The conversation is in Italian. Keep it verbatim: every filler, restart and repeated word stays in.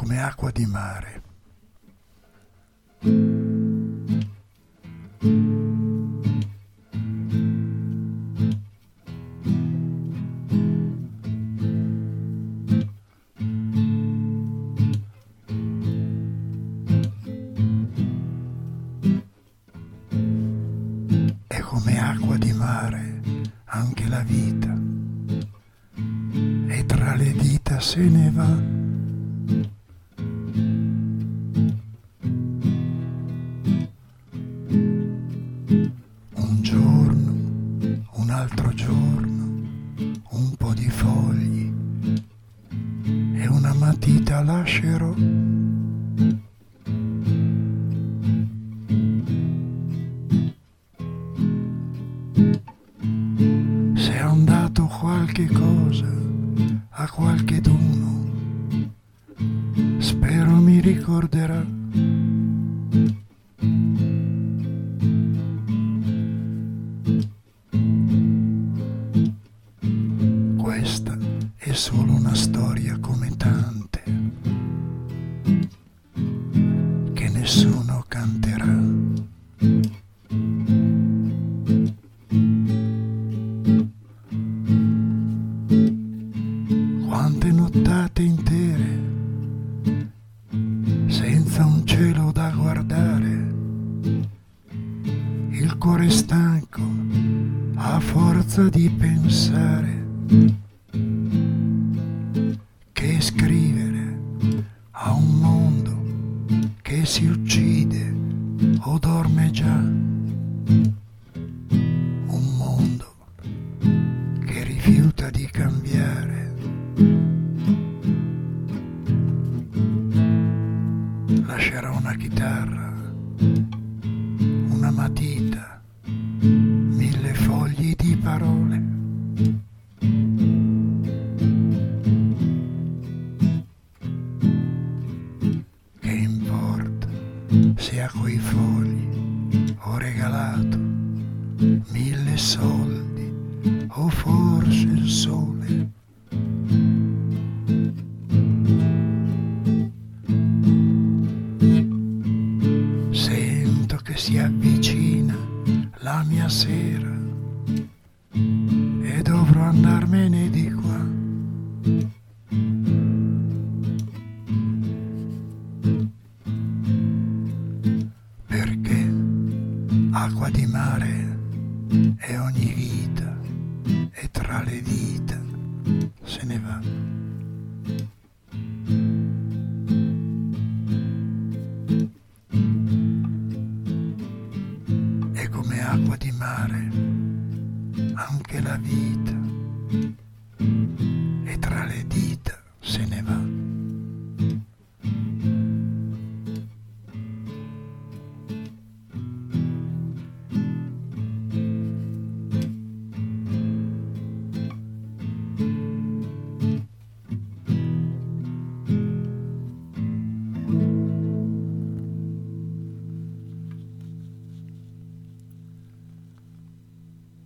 come acqua di mare. È come acqua di mare anche la vita, e tra le dita se ne va. Un giorno, un altro giorno, un po' di fogli e una matita lascerò. Se è andato qualche cosa a qualcheduno, spero mi ricorderà. Questa è solo una storia come tante che nessuno canterà. Quante nottate intere senza un cielo da guardare, il cuore stanco a forza di pensare che scrivere a un mondo che si uccide o dorme già, un mondo che rifiuta di cambiare. Lascerò una chitarra, una matita, mille fogli di parole. Che importa se a quei fogli ho regalato mille soldi o forse il sole. Sento che si avvicina la mia sera e dovrò andarmene di qua. Perché acqua di mare è ogni vita e tra le dita se ne va. È come acqua di mare anche la vita e tra le dita se ne va.